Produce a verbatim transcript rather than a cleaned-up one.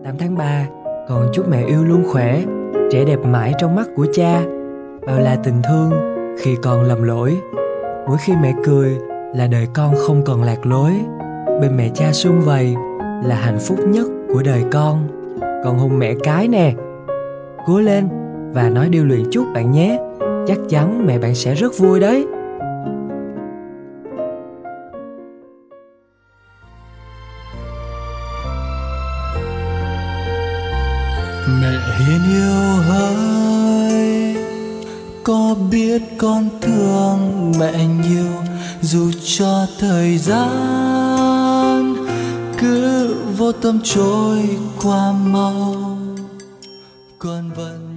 tám tháng ba, con chúc mẹ yêu luôn khỏe, trẻ đẹp mãi trong mắt của cha. Bao la tình thương khi con lầm lỗi. Mỗi khi mẹ cười là đời con không còn lạc lối. Bên mẹ cha sum vầy là hạnh phúc nhất của đời con. Con hôn mẹ cái nè. Cố lên và nói điêu luyện chút bạn nhé. Chắc chắn mẹ bạn sẽ rất vui đấy. Mẹ hiền yêu hỡi, có biết con thương mẹ nhiều, dù cho thời gian cứ vô tâm trôi qua mau, con vẫn